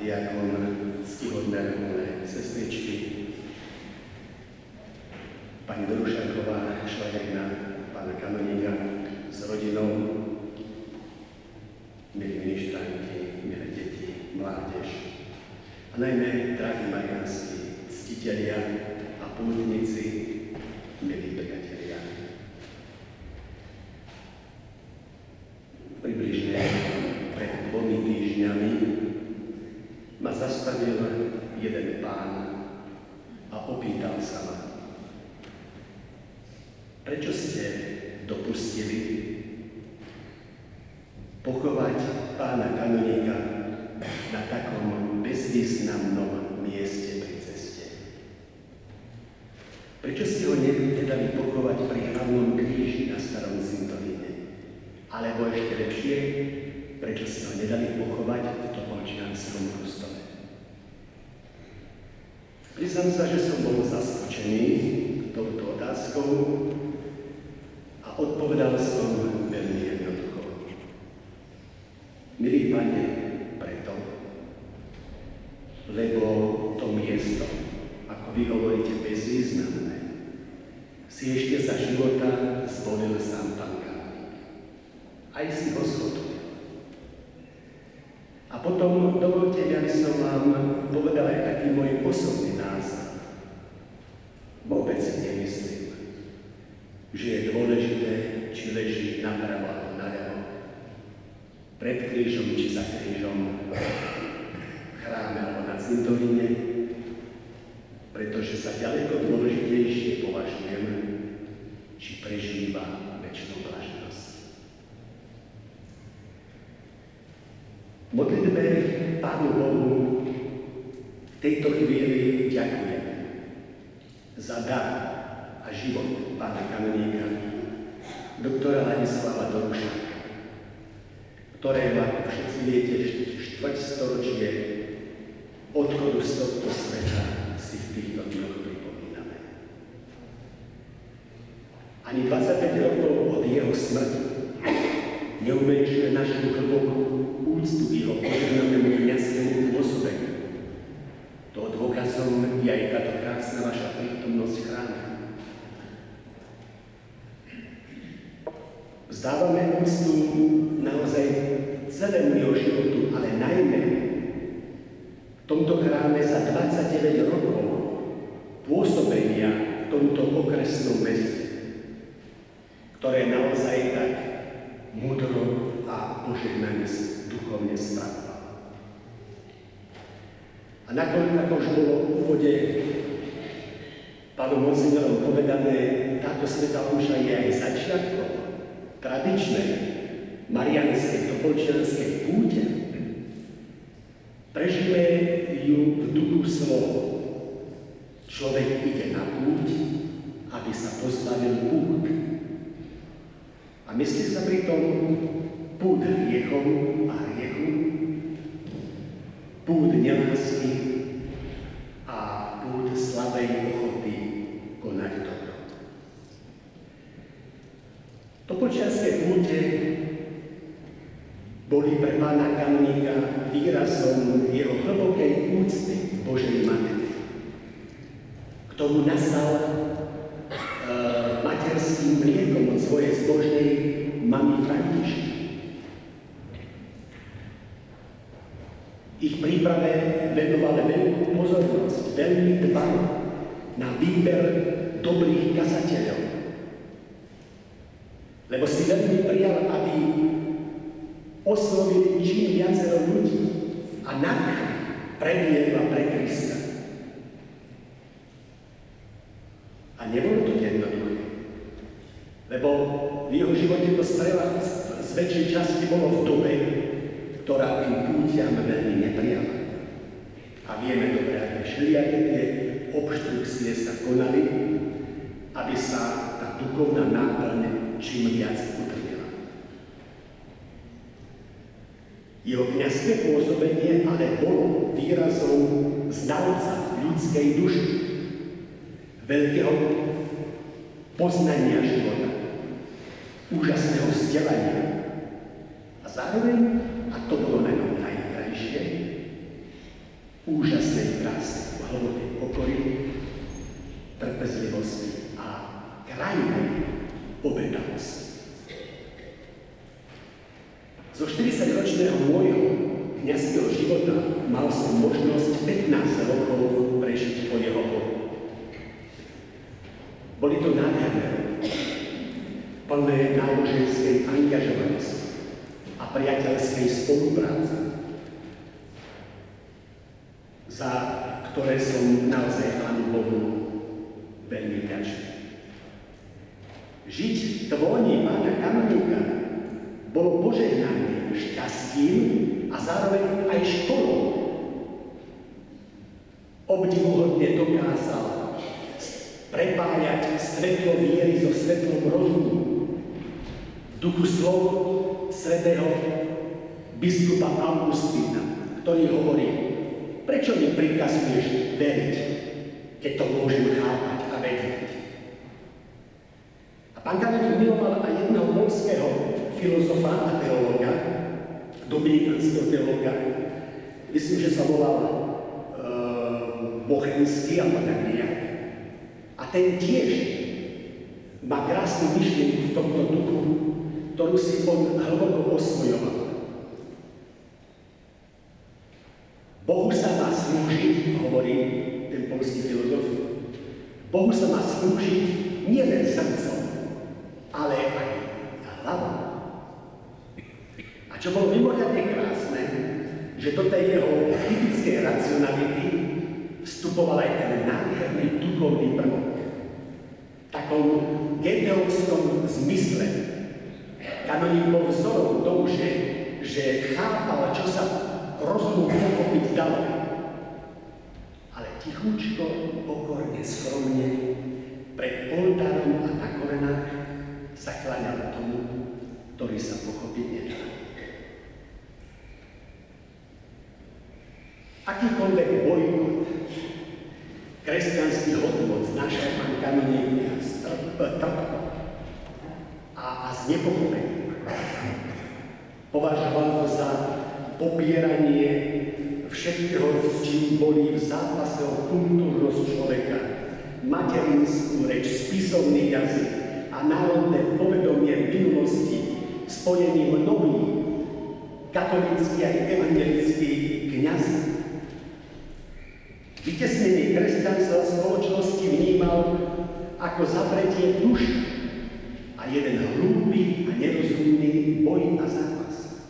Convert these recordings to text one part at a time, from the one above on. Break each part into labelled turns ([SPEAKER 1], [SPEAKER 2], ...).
[SPEAKER 1] diakon, ctihodné sestričky, pani Dorušanková, švagrina pána kanoníka s rodinou, milí ministranti, milé deti, mládež a najmä drahí mariánski ctitelia a pútnici, milí priatelia. Približne pred 2 týždňami ma zastavil jeden pán a opýtal sa ma: prečo ste dopustili pochovať pána kanoníka na takom bezvýznamnom mieste pri ceste? Prečo ste ho nedali pochovať pri hlavnom kríži na starom cintoríne? Alebo ešte lepšie, prečo ste ho nedali pochovať v Topolčianskom kostole? Priznám sa, že som bol zaskočený touto otázkou a odpovedal som veľmi jednoducho. Milý Pane, preto, lebo to miesto, ako vy hovoríte, bezvýznamné, si ešte za života zvolil sám Pán Kanoník. Aj si ho zhodil. A potom dovolte, aby som vám povedal aj taký môj osobný názor. Vôbec si nemyslím, že je dôležité, či leží napravo alebo naľavo, pred krížom či za krížom, v chráme alebo na cintoríne, pretože sa ďaleko dôležitejšie považujem, či prežíva večnú blaženosť. Modlitbe Pánu Bohu v tejto chvíli ďakujem za dar a život pána kanoníka, doktora Ladislava Dorušanka, ktorého, ako všetci viete, štvrťstoročie odchodu z tohto sveta si v týchto dňoch pripomíname. Ani 25 rokov od jeho smrti neumenšuje našu hlbokú úctu k jeho požehnanému kňazskému pôsobeniu. To dôkazom je aj táto krásna vaša prítomnosť v chráme. Vzdávame úctu naozaj celému jeho životu, ale najmä v tomto chráme za 29 rokov pôsobenia v tomto okresnom meste, ktoré naozaj tak múdro a požehnane duchovne spravoval. A nakoniec, ako už bolo v úvode pánom monsignorom povedané, táto svätá omša je aj začiatkom tradičnej mariánskej topolčianskej púte. Prežíme ju v duchu slovo. Človek ide na púť, aby sa pozbavil pút. A myslí sa pritom púd hriechom a hriechu, púd nelásky a púd slabej ochoty konať dobro. Topolčianske púte boli pre pána kanoníka výrazom jeho hlbokej úcty k Božej Matke, ktorú nasal materským mliekom od svojej zbožnej mamy Františky. Ich príprave venoval veľkú pozornosť, veľmi dbal na výber dobrých kazateľov. Lebo si veľmi prijal, aby oslovili čím viacero ľudí a nadchli previedla pre Krista. A nebolo to jednoduché, lebo v jeho živote to spreva z väčšej časti bolo v dobe, ktorá tým pútiam veľmi neprijala. A vieme dobre, aké všelijaké tie obštrukcie sa konali, aby sa tá duchovná náplň čím viac utrpela. Jeho kňazské pôsobenie ale bolo výrazom znalca ľudskej duše, veľkého poznania života, úžasného vzdelania a zároveň, a to bolo najkrajšie, poslušnosti a krajnej obetavosti. Zo 40-ročného môjho kňazského života mal som možnosť 15 rokov prežiť po jeho boku. Boli to nádherné roky, plné náboženskej angažovanosti a priateľskej spolupráce, za ktoré som naozaj Pánu Bohu veľmi vďačný. Žiť v vôni pána kanonika bolo požehnané šťastím a zároveň aj školou. Obdivuhodne dokázal prepájať svetlo viery so svetlom rozumu. V duchu slov svätého biskupa Augustína, ktorý hovorí: prečo mi prikazuješ veriť, keď to môžem chápať a vedieť? A pán kanonik miloval aj jedného poľského filozofa a teológa, dominikánskeho teológa, myslím, že sa volal Bochensky alebo tak nejak. A ten tiež má krásnu myšlienku v tomto duchu, ktorú si on hlboko osvojoval. Bohu sa má slúžiť, hovorí ten poľský filozof, Bohu sa má slúžiť nielen srdcom, ale aj hlavou. A čo bolo mimoriadne krásne, že do tej jeho typickej racionality vstupoval aj ten nádherný duchovný prvok. V takom gedeovskom zmysle kanonik bol vzorom tomu, že chápal, čo sa rozumu pochopiť dalo. Ale tichúčko, pokorne, skromne, pred oltárom a na kolenách sa kláňal tomu, ktorý sa pochopiť nedá. Akýkoľvek bojkot kresťanský hodnot znášal pán kanonik trpko a z nepochopenia. Považoval to za popieranie všetkého, s čím boli v zápase o kultúrnosť človeka, materinskú reč, spisovný jazyk a národné povedomie minulosti spojený mnohí katolícky aj evangelickí kňazi. Vytesnenie kresťanstva spoločnosti vnímal ako zapretie duše a jeden hlúpy a nerozumný boj a zápas.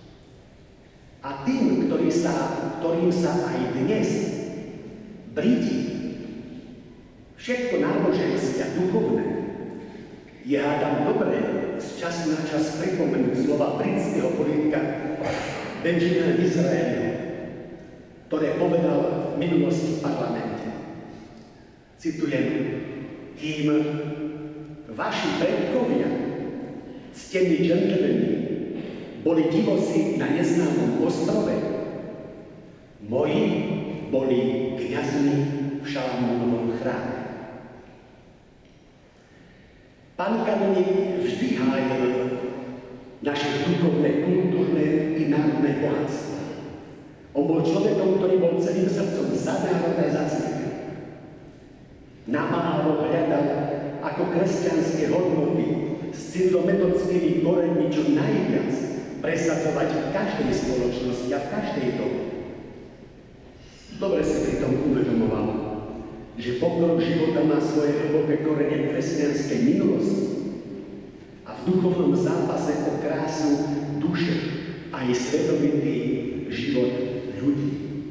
[SPEAKER 1] A tým, ktorým sa aj dnes bríti všetko náboženské a duchovné, je hádam dobré z času na čas pripomenúť slova britského politika Benjamina Disraeliho, ktoré povedal v minulosti v parlamente. Citujem: kým vaši predkovia, ctení džentlmeni, boli divosi na neznámom ostrove, moji boli kňazmi v Šalamúnovom chráme. Pán kanonik vždy hájil naše duchovné, kultúrne i národné bohatstvo. On bol človekom, ktorý bol celým srdcom za národ aj za cirkev. Namáhavo hľadal, ako kresťanské hodnoty s cyrilometodskými koreňmi čo najviac presadzovať v každej spoločnosti a v každej dobe. Dobre si pri tom uvedomoval, že pokrok života má svoje hlboké korene v kresťanskej minulosti a v duchovnom zápase o krásu duše a jej svetovitý život ľudí.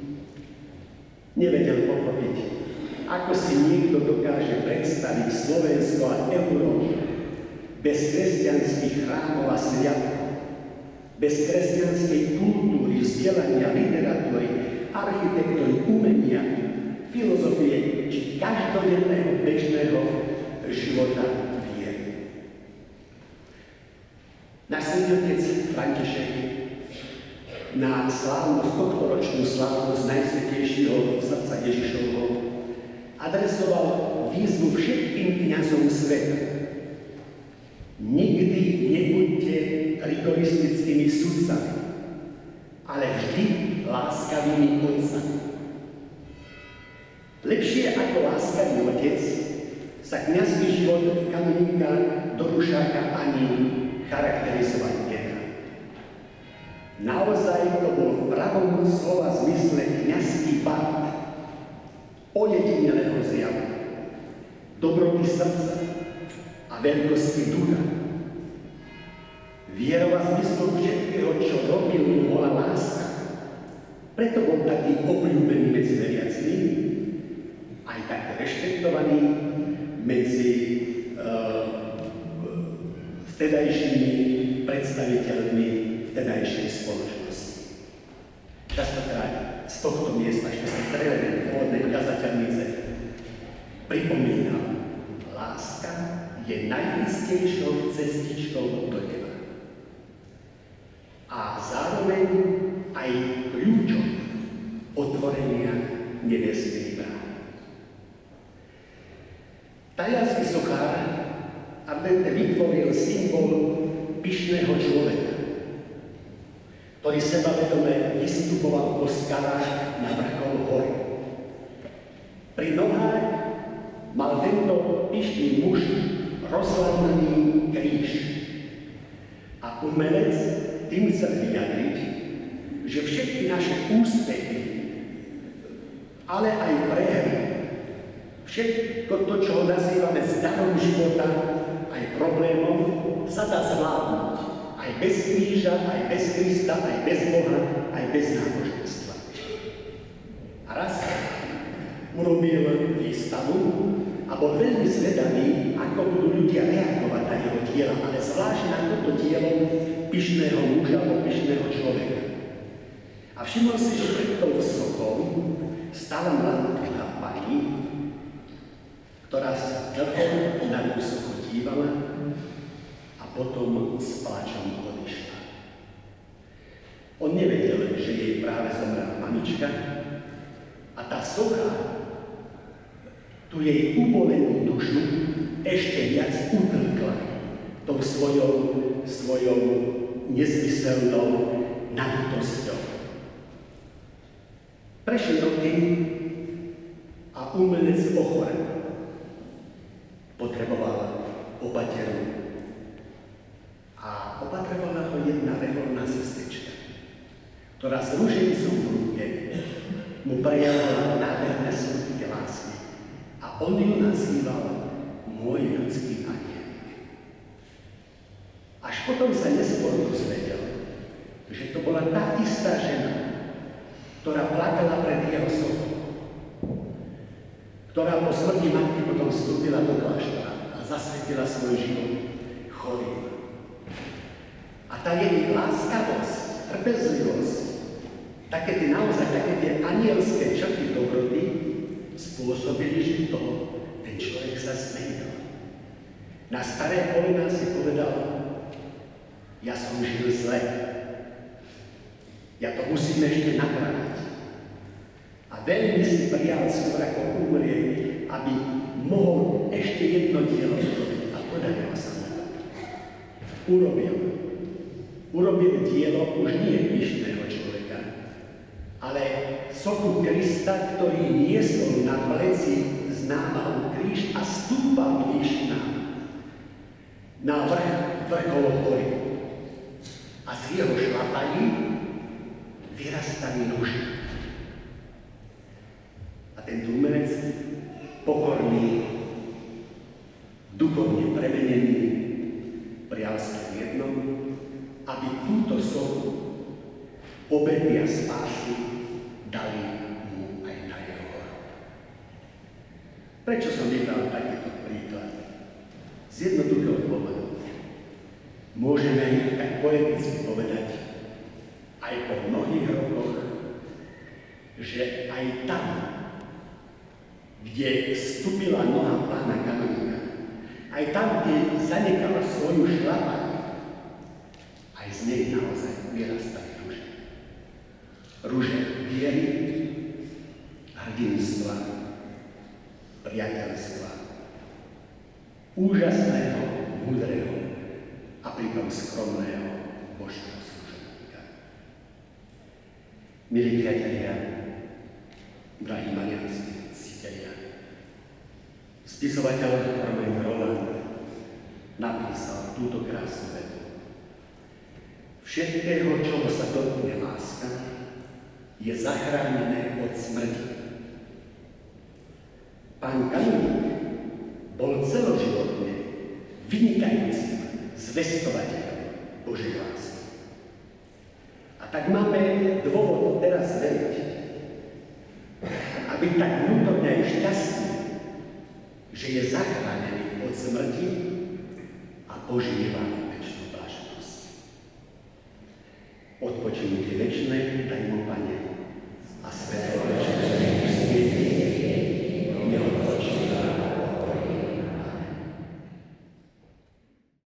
[SPEAKER 1] Nevedel pochopiť, ako si niekto dokáže predstaviť Slovensko a Európu bez kresťanských chrámov a sviatkov, bez kresťanskej kultúry, vzdelania, literatúry, architektúry, umenia, filozofie či každodenného bežného života viery. Náš svätý otec František na slávnosť, tohtoročnú slávnosť Najsvätejšieho srdca Ježišovho adresoval výzvu všetkým kňazom sveta. Nikdy nebuďte rigoristickými sudcami, ale vždy láskavými otcami. Lepšie ako láskavý otec sa kňazský život kameníka Dorušáka ani charakterizovať nedá. Naozaj to bol v pravom slova zmysle kňazský bát ojedinelého zjavu, dobroty srdca a veľkosti ducha. Vierova zmyslu všetkého, čo robil, mu bola láska. Preto bol taký obľúbený medzi veriacimi, aj tak rešpektovaný medzi vtedajšími predstaviteľmi vtedajšej spoločnosti. Častokrát z tohto miesta, čo sa prevedem pôvodnej kazateľnice, pripomínal, láska je najistejšou cestičkou do neba. A zároveň aj kľúčom otvorenia nebeských brán. Taliansky sochár Ardente vytvoril symbol pyšného človeka, ktorý sebavedome vystupoval po skalách na vrchol hory. Pri nohách mal tento pyšný muž rozlámaný kríž. A umelec tým chcel vyjadriť, že všetky naše úspechy, ale aj prehry, všetko to, čo ho nazývame zdarom života, aj problémom, sa dá zvládnuť. Aj bez kríža, aj bez Krista, aj bez Boha, aj bez náboženstva. A raz urobil výstavu a bol veľmi zvedavý, ako budú ľudia reagovať na jeho diela, ale zvlášť na toto dielo pyšného muža alebo pyšného človeka. A všimol si, že pred tou sochou stála mladá pani, ktorá sa dlho na tú sochu dívala a potom s pláčom odišla. On nevedel, že jej práve zomrela mamička a tá socha tú jej ubolenú dušu ešte viac utlkla tou svojou nezmyselnou nadutosťou. Prešli roky a umelec ochorel. Potreboval opateru a opatrovala ho jedna reholná sestrička, ktorá s ružencom v ruke mu prejavila nádherné slúbky lásky a on ju nazýval môj ľudský anielik. Až potom sa neskôr dozvedel, že to bola tá istá žena, ktorá plakala pred jeho sochou, ktorá po smrti matky potom vstúpila do kláštora a zasvetila svoj život chorým. A tá jej láskavosť, trpezlivosť, také tie anielské črty dobroty spôsobili, že ten človek sa zmenil. Na staré kolená si povedal, ja som žil zle, ja to musím ešte napraviť. A veľmi si prijal skôr ako umrieť, aby mohol ešte jedno dielo urobiť. A podarilo sa mu. Urobil dielo už nie pyšného človeka, ale sochu Krista, ktorý niesol na pleci z námahu kríž a stúpal výšina na vrchol hory. A z jeho šlapaní vyrastali noži. A tento umelec, pokorný, duchovne premenený, prial sa v jednom, aby túto sochu obety a spásy dali mu aj na jeho hrob. Prečo som vybral takýto príklad? Z jednoduchého dôvodu. Môžeme tak poeticky povedať aj po mnohých rokoch, že aj tam, kde vstúpila noha pána kameníka, aj tam, kde zanechala svoju šlapaň, aj z nej naozaj vyrastali ruže. Ruže viery, hrdinstva, priateľstva, úžasného, múdreho a pritom skromného Božieho služobníka. Milí priatelia, drahí mariánski citelia, z Spisovateľ Romain Rolland napísal túto krásnu vetu. Všetkého, čoho sa dotkne láska, je zachránené od smrti. Pán Kanulík bol celoživotne vynikajúcim zvestovateľom Božej lásky. A tak máme dôvod teraz veriť, a byť tak vnútorne aj šťastný, že je zachránený od smrti a požíva večnú blaženosť. Odpočinutie večné daj mu, Pane.